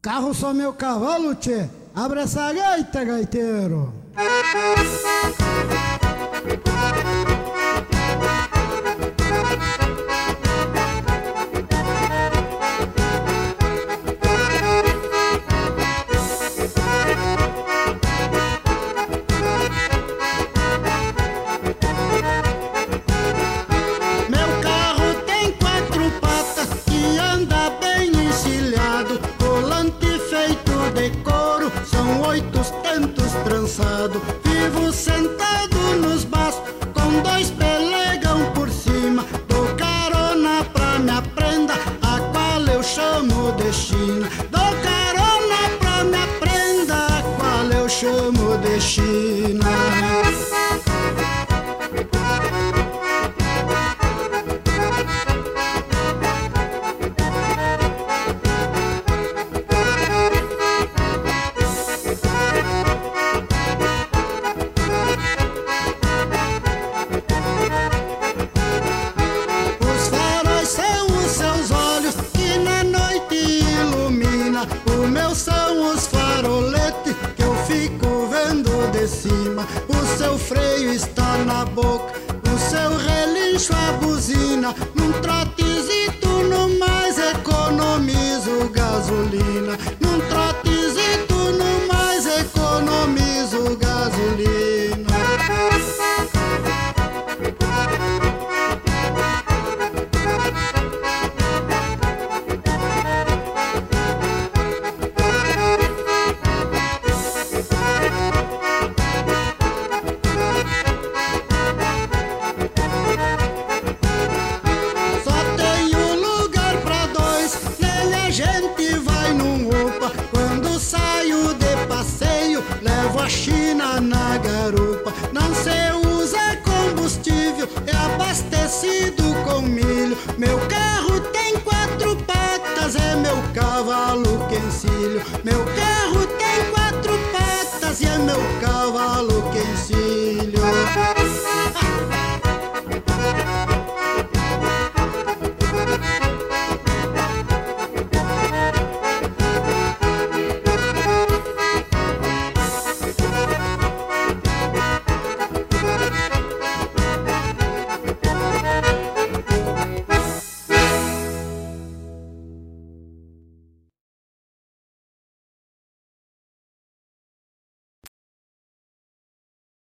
carro só meu cavalo, tchê. Abre essa gaita, gaiteiro. Vivo sentado nos baços com 2 pelegão por cima. Dou carona pra minha prenda, a qual eu chamo de China. Dou carona pra minha prenda, a qual eu chamo de China. São os faroletes que eu fico vendo de cima. O seu freio está na boca, o seu relincho a buzina. Num trotezito no mais economizo gasolina. Num trotezito no mais economizo gasolina. Levo a China na garupa. Não se usa combustível, é abastecido